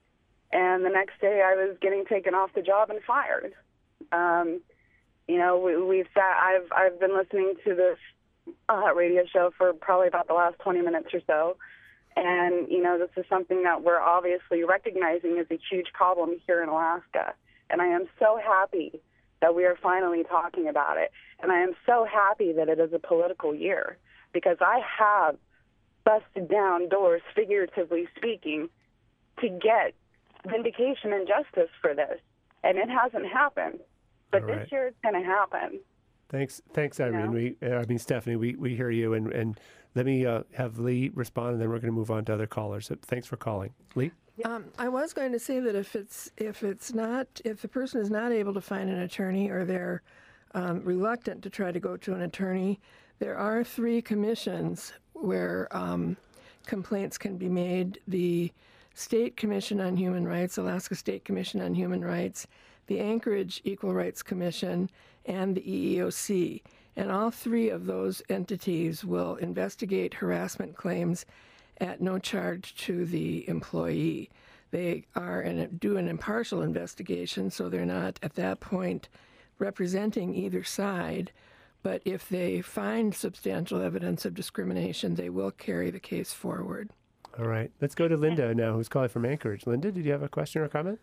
And the next day I was getting taken off the job and fired. Um, you know, we, we've sat, I've, I've been listening to this uh, radio show for probably about the last twenty minutes or so. And, you know, this is something that we're obviously recognizing as a huge problem here in Alaska. And I am so happy that we are finally talking about it. And I am so happy that it is a political year, because I have busted down doors, figuratively speaking, to get vindication and justice for this. And it hasn't happened. But All right. this year it's going to happen. Thanks, thanks, Irene. know? We, uh, I mean, Stephanie, we, we hear you, and, and let me uh, have Lee respond, and then we're going to move on to other callers. So thanks for calling, Lee. Um, I was going to say that if it's if it's not if the person is not able to find an attorney, or they're um, reluctant to try to go to an attorney, there are three commissions where um, complaints can be made: the State Commission on Human Rights, Alaska State Commission on Human Rights, the Anchorage Equal Rights Commission, and the E E O C. And all three of those entities will investigate harassment claims at no charge to the employee. They are and do an impartial investigation, so they're not at that point representing either side. But if they find substantial evidence of discrimination, they will carry the case forward. All right. Let's go to Linda now, who's calling from Anchorage. Linda, did you have a question or comment?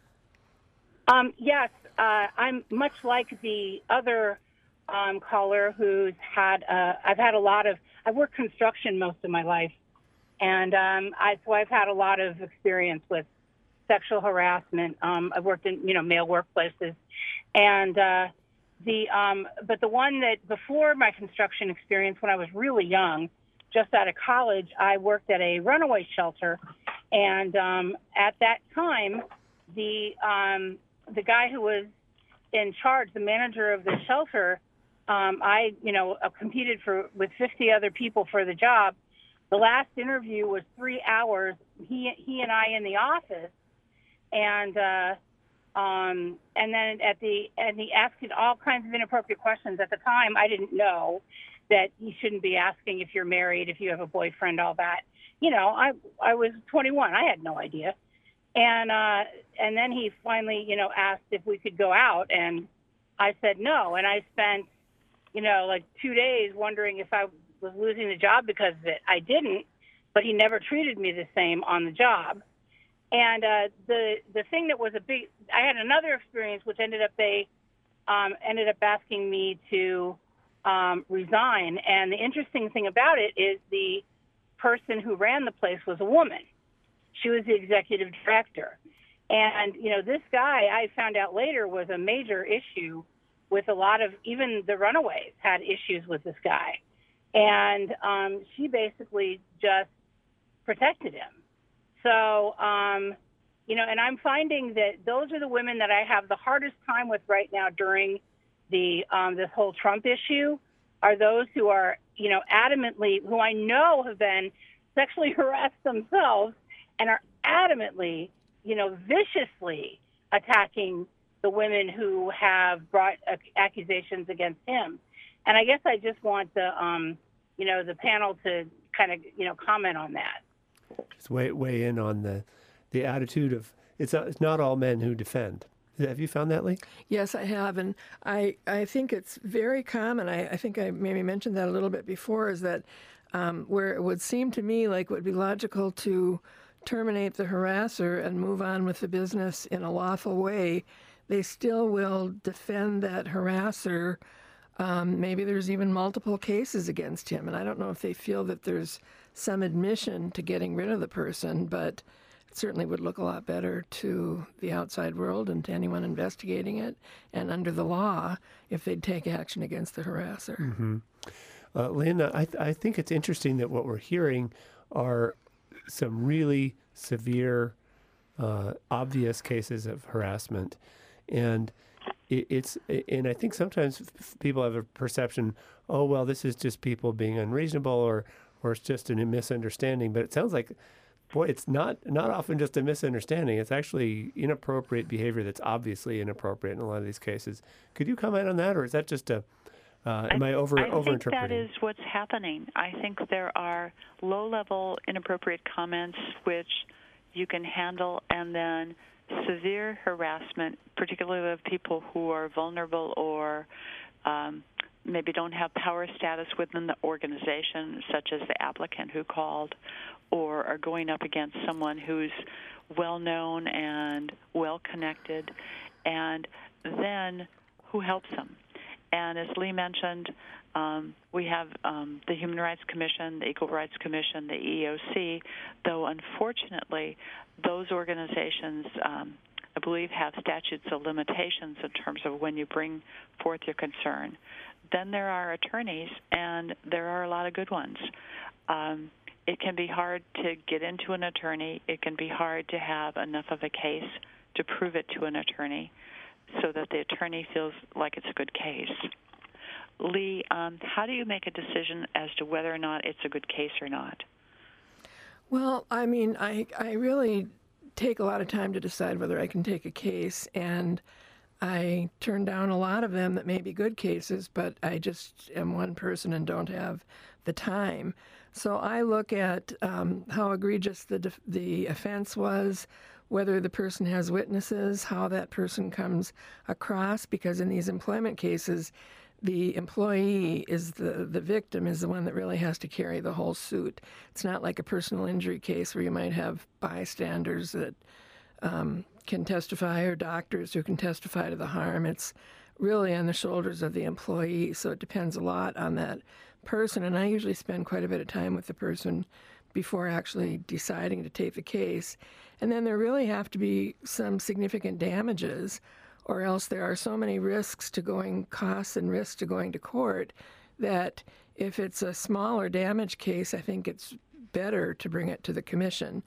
Um, yes, uh, I'm much like the other um, caller who's had, uh, I've had a lot of, I've worked construction most of my life. And um, I, so I've had a lot of experience with sexual harassment. Um, I've worked in, you know, male workplaces. And uh, the, um, but the one that before my construction experience, when I was really young, just out of college, I worked at a runaway shelter. And um, at that time, the, um, the guy who was in charge, the manager of the shelter, um, I, you know, uh, competed for with fifty other people for the job. The last interview was three hours. He he and I in the office, and uh, um, and then at the and he asked all kinds of inappropriate questions. At the time, I didn't know that he shouldn't be asking if you're married, if you have a boyfriend, all that. You know, I I was twenty-one. I had no idea. And uh, and then he finally, you know, asked if we could go out, and I said no. And I spent, you know, like two days wondering if I was losing the job because of it. I didn't, but he never treated me the same on the job. And uh, the the thing that was a big, I had another experience which ended up they um, ended up asking me to um, resign. And the interesting thing about it is the person who ran the place was a woman. She was the executive director. And, you know, this guy, I found out later, was a major issue with a lot of, even the runaways had issues with this guy. And um, she basically just protected him. So, um, you know, and I'm finding that those are the women that I have the hardest time with right now during the um, this whole Trump issue, are those who are, you know, adamantly, who I know have been sexually harassed themselves, and are adamantly, you know, viciously attacking the women who have brought uh, accusations against him. And I guess I just want the, um, you know, the panel to kind of, you know, comment on that. Just weigh, weigh in on the the attitude of, it's not, it's not all men who defend. Have you found that, Lee? Yes, I have. And I, I think it's very common. I, I think I maybe mentioned that a little bit before, is that um, where it would seem to me like it would be logical to terminate the harasser and move on with the business in a lawful way, they still will defend that harasser. Um, maybe there's even multiple cases against him. And I don't know if they feel that there's some admission to getting rid of the person, but it certainly would look a lot better to the outside world and to anyone investigating it, and under the law, if they'd take action against the harasser. Mm-hmm. Uh, Lynn, I, th- I think it's interesting that what we're hearing are some really severe, uh, obvious cases of harassment. And it, it's, and I think sometimes f- people have a perception, oh, well, this is just people being unreasonable, or, or it's just a misunderstanding. But it sounds like, boy, it's not, not often just a misunderstanding. It's actually inappropriate behavior that's obviously inappropriate in a lot of these cases. Could you comment on that, or is that just a, Uh, am I, I over I overinterpreting? think that is what's happening. I think there are low-level inappropriate comments which you can handle, and then severe harassment, particularly of people who are vulnerable or um, maybe don't have power status within the organization, such as the applicant who called, or are going up against someone who's well-known and well-connected, and then who helps them. And as Lee mentioned, um, we have um, the Human Rights Commission, the Equal Rights Commission, the E E O C, though unfortunately those organizations, um, I believe, have statutes of limitations in terms of when you bring forth your concern. Then there are attorneys, and there are a lot of good ones. Um, it can be hard to get into an attorney. It can be hard to have enough of a case to prove it to an attorney, so that the attorney feels like it's a good case. Lee, um, how do you make a decision as to whether or not it's a good case or not? Well, I mean, I, I really take a lot of time to decide whether I can take a case, and I turn down a lot of them that may be good cases, but I just am one person and don't have the time. So I look at um, how egregious the def- the offense was, whether the person has witnesses, how that person comes across, because in these employment cases, the employee is the, the victim is the one that really has to carry the whole suit. It's not like a personal injury case where you might have bystanders that um, can testify, or doctors who can testify to the harm. It's really on the shoulders of the employee, so it depends a lot on that person. And I usually spend quite a bit of time with the person before actually deciding to take the case. And then there really have to be some significant damages, or else there are so many risks to going, costs and risks to going to court, that if it's a smaller damage case, I think it's better to bring it to the commission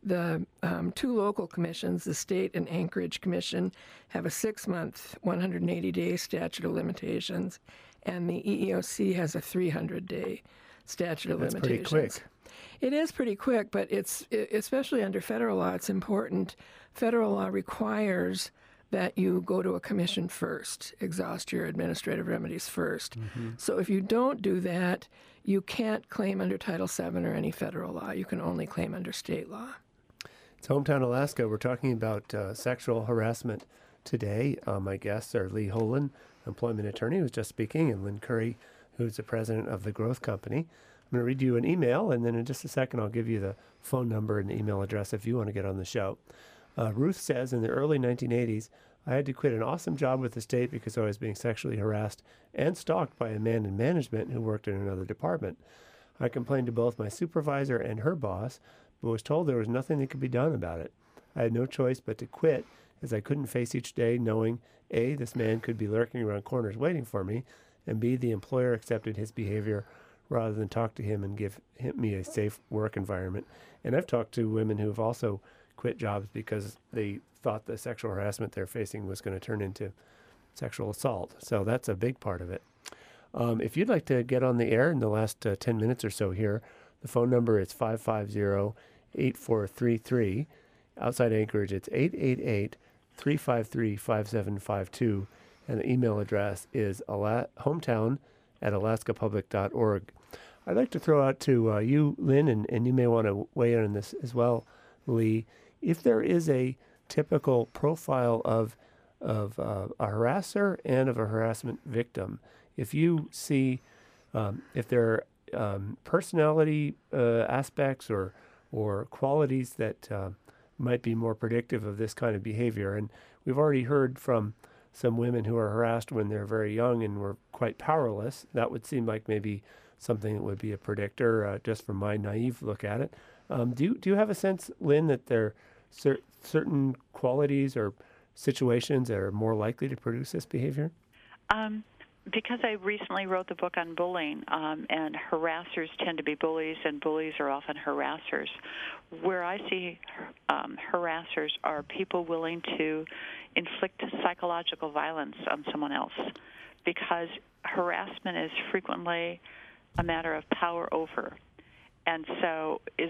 the um, two local commissions, the state and Anchorage Commission, have a six-month, one hundred eighty day statute of limitations, and the E E O C has a three hundred day statute of That's limitations. pretty quick. It is pretty quick, but it's especially under federal law, it's important. Federal law requires that you go to a commission first, exhaust your administrative remedies first. Mm-hmm. So if you don't do that, you can't claim under Title seven or any federal law. You can only claim under state law. It's Hometown Alaska. We're talking about uh, sexual harassment today. Uh, my guests are Lee Holen, employment attorney, who's just speaking, and Lynn Curry, who's the president of the Growth Company. I'm going to read you an email, and then in just a second I'll give you the phone number and email address if you want to get on the show. Uh, Ruth says, in the early nineteen eighties, I had to quit an awesome job with the state because I was being sexually harassed and stalked by a man in management who worked in another department. I complained to both my supervisor and her boss, but was told there was nothing that could be done about it. I had no choice but to quit, as I couldn't face each day knowing, A, this man could be lurking around corners waiting for me, and B, the employer accepted his behavior rather than talk to him and give him, me a safe work environment. And I've talked to women who have also quit jobs because they thought the sexual harassment they're facing was going to turn into sexual assault. So that's a big part of it. Um, if you'd like to get on the air in the last uh, ten minutes or so here, the phone number is five five zero, eight four three three. Outside Anchorage, it's eight eight eight, three five three, five seven five two. And the email address is ala- hometown at alaska public dot org. I'd like to throw out to uh, you, Lynn, and, and you may want to weigh in on this as well, Lee. If there is a typical profile of of uh, a harasser and of a harassment victim, if you see um, if there are um, personality uh, aspects or or qualities that uh, might be more predictive of this kind of behavior, and we've already heard from some women who are harassed when they're very young and were quite powerless. That would seem like maybe something that would be a predictor, uh, just from my naive look at it. Um, do you do you have a sense, Lynn, that there are cer- certain qualities or situations that are more likely to produce this behavior? Um, because I recently wrote the book on bullying, um, and harassers tend to be bullies, and bullies are often harassers. Where I see um, harassers are people willing to inflict psychological violence on someone else, because harassment is frequently a matter of power over. And so is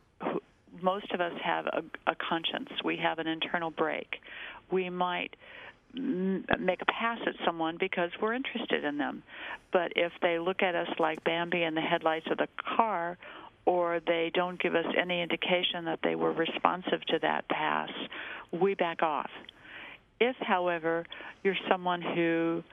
most of us have a, a conscience. We have an internal break. We might m- make a pass at someone because we're interested in them. But if they look at us like Bambi in the headlights of the car, or they don't give us any indication that they were responsive to that pass, we back off. If, however, you're someone who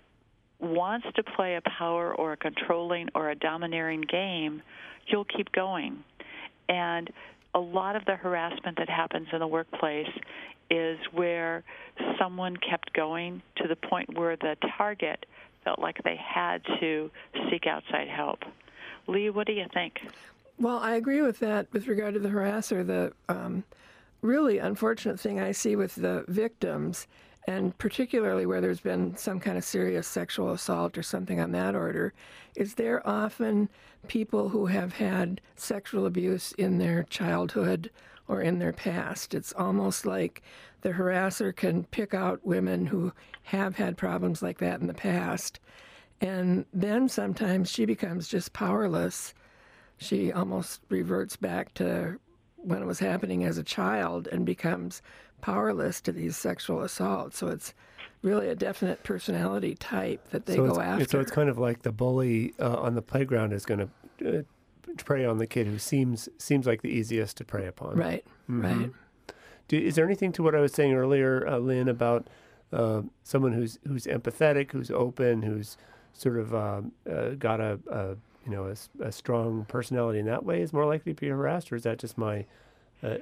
wants to play a power or a controlling or a domineering game, you'll keep going. And a lot of the harassment that happens in the workplace is where someone kept going to the point where the target felt like they had to seek outside help. Lee, what do you think? Well, I agree with that with regard to the harasser. The um, really unfortunate thing I see with the victims, and particularly where there's been some kind of serious sexual assault or something on that order, is they're often people who have had sexual abuse in their childhood or in their past. It's almost like the harasser can pick out women who have had problems like that in the past, and then sometimes she becomes just powerless. She almost reverts back to when it was happening as a child and becomes powerless to these sexual assaults. So it's really a definite personality type that they so go after. So it's kind of like the bully uh, on the playground is going to uh, prey on the kid who seems seems like the easiest to prey upon. Right, mm-hmm. right. Do, is there anything to what I was saying earlier, uh, Lynn, about uh, someone who's who's empathetic, who's open, who's sort of um, uh, got a, a you know a, a strong personality in that way is more likely to be harassed, or is that just my? Uh,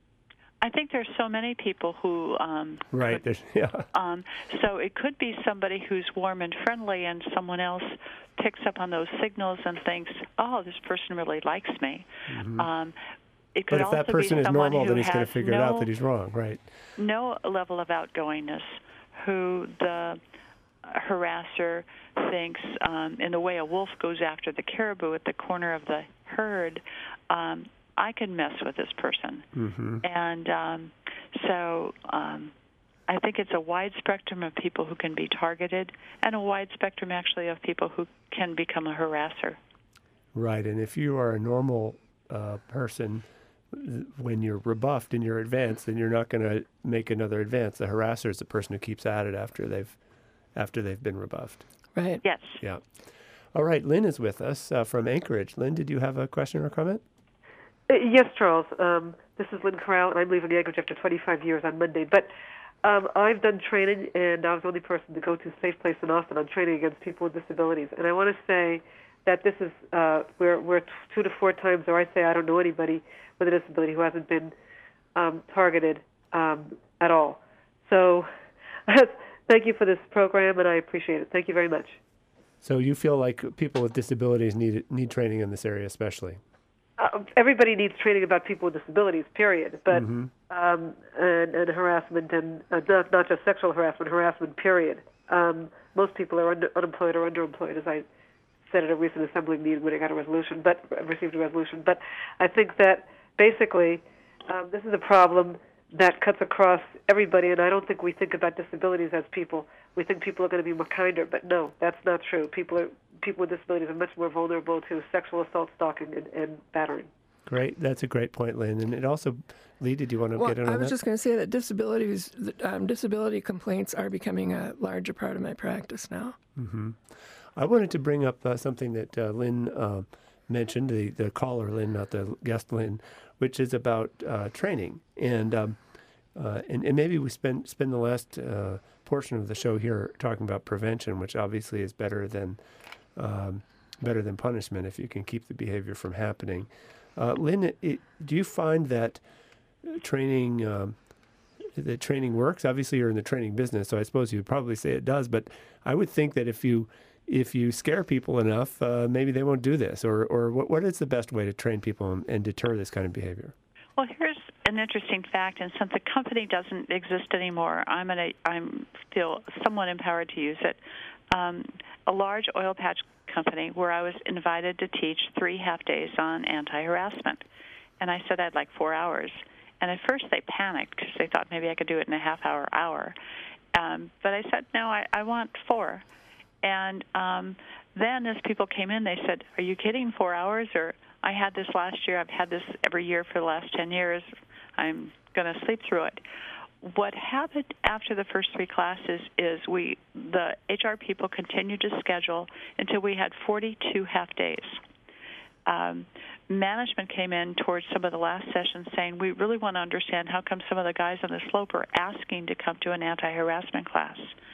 I think there's so many people who um, right. Could, yeah. Um, so it could be somebody who's warm and friendly, and someone else picks up on those signals and thinks, "Oh, this person really likes me." Mm-hmm. Um, it could but if also that person be is someone normal, who then he's has going to figure no, it out that he's wrong, right? No level of outgoingness. Who the harasser thinks, um, in the way a wolf goes after the caribou at the corner of the herd. Um, I can mess with this person. Mm-hmm. And um, so um, I think it's a wide spectrum of people who can be targeted and a wide spectrum, actually, of people who can become a harasser. Right, and if you are a normal uh, person, when you're rebuffed and you're advanced, then you're not going to make another advance. The harasser is the person who keeps at it after they've after they've been rebuffed. Right. Yes. Yeah. All right, Lynn is with us uh, from Anchorage. Lynn, did you have a question or comment? Uh, yes, Charles. Um, this is Lynn Corral, and I'm leaving Anchorage after twenty-five years on Monday. But um, I've done training, and I was the only person to go to a safe place in Austin on training against people with disabilities. And I want to say that this is, uh, we're, we're two to four times, or I say I don't know anybody with a disability who hasn't been um, targeted um, at all. So thank you for this program, and I appreciate it. Thank you very much. So you feel like people with disabilities need need training in this area especially? Uh, everybody needs training about people with disabilities, period. But mm-hmm. um, and, and harassment, and uh, not, not just sexual harassment, harassment, period. Um, most people are under, unemployed or underemployed, as I said at a recent assembly meeting when I got a resolution, but received a resolution. But I think that basically um, this is a problem that cuts across everybody, and I don't think we think about disabilities as people. We think people are going to be more kinder, but no, that's not true. People are people with disabilities are much more vulnerable to sexual assault, stalking, and, and battering. Great, that's a great point, Lynn. And it also, Lee, did you want to well, get in on that? I was just going to say that disabilities, um, disability complaints are becoming a larger part of my practice now. Mm-hmm. I wanted to bring up uh, something that uh, Lynn uh, mentioned, the, the caller Lynn, not the guest Lynn, which is about uh, training. And, um, uh, and and maybe we spend spend the last uh, portion of the show here talking about prevention, which obviously is better than um, better than punishment if you can keep the behavior from happening. Uh, Lynn, it, do you find that training um, that training works? Obviously, you're in the training business, so I suppose you would probably say it does. But I would think that if you if you scare people enough, uh, maybe they won't do this. Or or what, what is the best way to train people and, and deter this kind of behavior? Well, here's an interesting fact, and since the company doesn't exist anymore, I'm gonna I'm feel somewhat empowered to use it. Um, a large oil patch company where I was invited to teach three half days on anti-harassment, and I said I'd like four hours. And at first they panicked because they thought maybe I could do it in a half hour hour, um, but I said no, I, I want four. And um, then as people came in, they said, "Are you kidding? Four hours?" Or I had this last year. I've had this every year for the last ten years. I'm going to sleep through it. What happened after the first three classes is we, the H R people, continued to schedule until we had forty-two half days. Um, management came in towards some of the last sessions saying, we really want to understand how come some of the guys on the slope are asking to come to an anti-harassment class.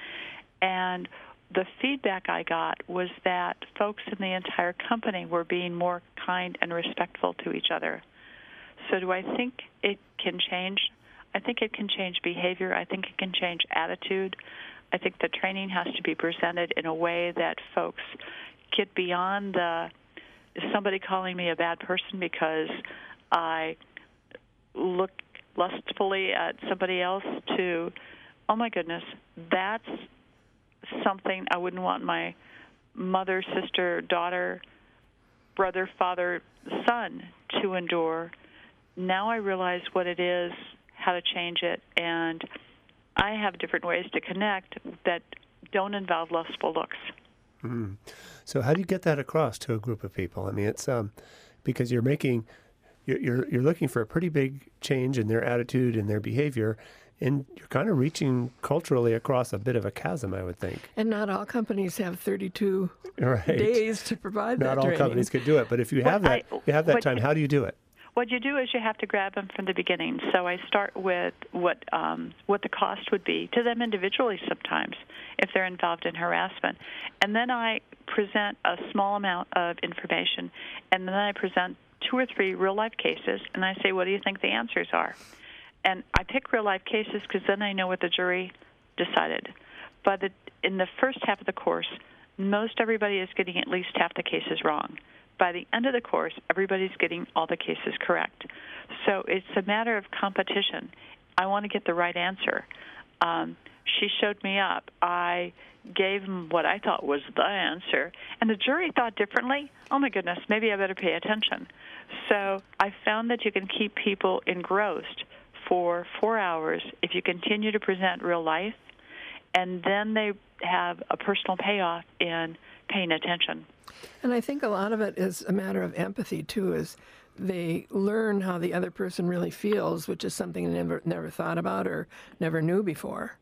And the feedback I got was that folks in the entire company were being more kind and respectful to each other. So do I think it can change? I think it can change behavior. I think it can change attitude. I think the training has to be presented in a way that folks get beyond the, is somebody calling me a bad person because I look lustfully at somebody else, to, oh my goodness, that's something I wouldn't want my mother, sister, daughter, brother, father, son to endure. Now I realize what it is, how to change it, and I have different ways to connect that don't involve lustful looks. Mm. So how do you get that across to a group of people? I mean, it's um, because you're making, you're, you're you're looking for a pretty big change in their attitude and their behavior, and you're kind of reaching culturally across a bit of a chasm, I would think. And not all companies have thirty-two right. days to provide not that all training. companies could do it, but if you have Well, that, I- you have that what time. you- How do you do it? What you do is you have to grab them from the beginning. So I start with what um, what the cost would be to them individually sometimes if they're involved in harassment. And then I present a small amount of information, and then I present two or three real-life cases, and I say, what do you think the answers are? And I pick real-life cases because then I know what the jury decided. But in the first half of the course, most everybody is getting at least half the cases wrong. By the end of the course, everybody's getting all the cases correct. So it's a matter of competition. I want to get the right answer. Um, she showed me up. I gave them what I thought was the answer, and the jury thought differently. Oh, my goodness, maybe I better pay attention. So I found that you can keep people engrossed for four hours if you continue to present real life, and then they have a personal payoff in paying attention. And I think a lot of it is a matter of empathy, too, is they learn how the other person really feels, which is something they never, never thought about or never knew before.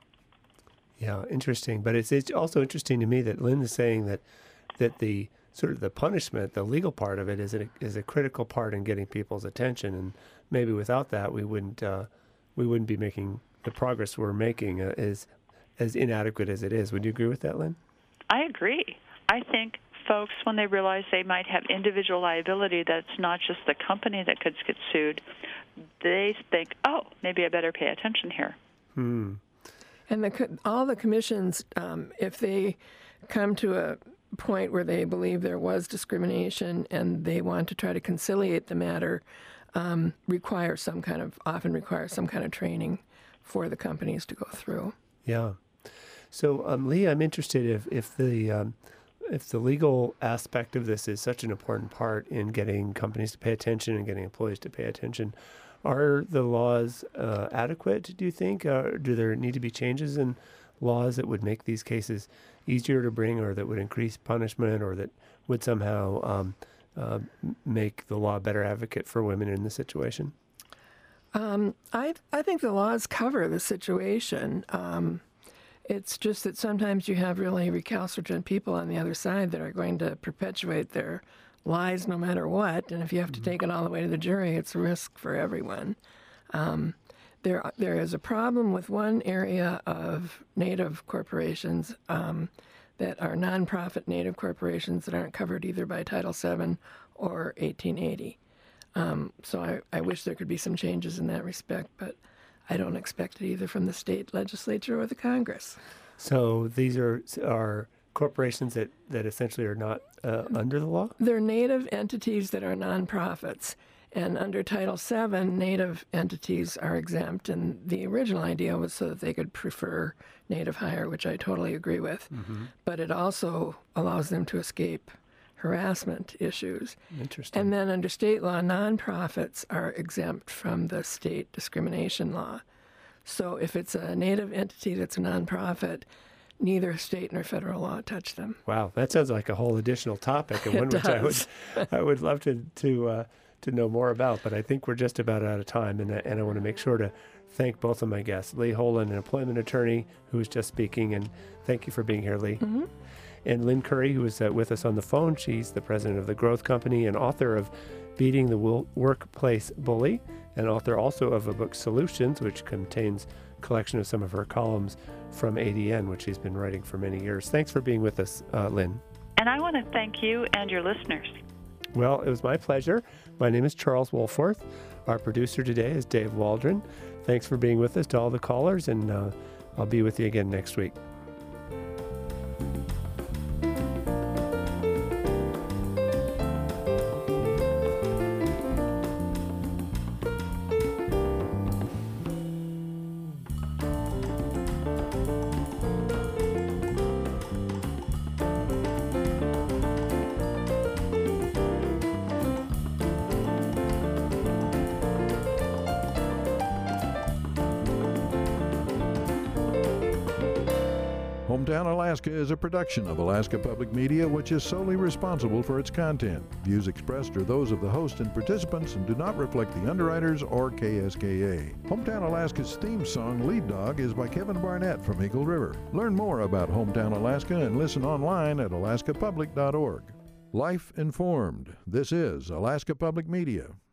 Yeah, interesting. But it's it's also interesting to me that Lynn is saying that that the sort of the punishment, the legal part of it, is a, is a critical part in getting people's attention, and maybe without that, we wouldn't uh, we wouldn't be making the progress we're making uh, is as inadequate as it is. Would you agree with that, Lynn? I agree. I think folks, when they realize they might have individual liability, that's not just the company that could get sued, they think, oh, maybe I better pay attention here. Hmm. And the, all the commissions, um, if they come to a point where they believe there was discrimination and they want to try to conciliate the matter, um, require some kind of, often require some kind of training for the companies to go through. Yeah. So, um, Lee, I'm interested if, if the um, if the legal aspect of this is such an important part in getting companies to pay attention and getting employees to pay attention. Are the laws uh, adequate, do you think? Uh, do there need to be changes in laws that would make these cases easier to bring, or that would increase punishment, or that would somehow um, uh, make the law a better advocate for women in this situation? Um, I I think the laws cover the situation. Um, it's just that sometimes you have really recalcitrant people on the other side that are going to perpetuate their lies no matter what, and if you have to take it all the way to the jury, it's a risk for everyone. Um, there, there is a problem with one area of Native corporations um, that are nonprofit Native corporations that aren't covered either by Title seven or eighteen eighty. Um, so I, I wish there could be some changes in that respect, but I don't expect it either from the state legislature or the Congress. So these are are corporations that, that essentially are not uh, under the law? They're Native entities that are nonprofits. And under Title seven, Native entities are exempt. And the original idea was so that they could prefer Native hire, which I totally agree with. Mm-hmm. But it also allows them to escape harassment issues. Interesting. And then under state law, nonprofits are exempt from the state discrimination law. So if it's a Native entity that's a nonprofit, neither state nor federal law touch them. Wow, that sounds like a whole additional topic, and one which I would I would love to to uh, to know more about. But I think we're just about out of time, and and I want to make sure to thank both of my guests, Lee Holan, an employment attorney who was just speaking, and thank you for being here, Lee. Mm-hmm. And Lynn Curry, who is uh, with us on the phone. She's the president of the Growth Company and author of Beating the Workplace Bully, and author also of a book, Solutions, which contains a collection of some of her columns from A D N, which she's been writing for many years. Thanks for being with us, uh, Lynn. And I want to thank you and your listeners. Well, it was my pleasure. My name is Charles Wohlforth. Our producer today is Dave Waldron. Thanks for being with us to all the callers, and uh, I'll be with you again next week. Hometown Alaska is a production of Alaska Public Media, which is solely responsible for its content. Views expressed are those of the host and participants and do not reflect the underwriters or K S K A. Hometown Alaska's theme song, Lead Dog, is by Kevin Barnett from Eagle River. Learn more about Hometown Alaska and listen online at alaska public dot org. Life informed. This is Alaska Public Media.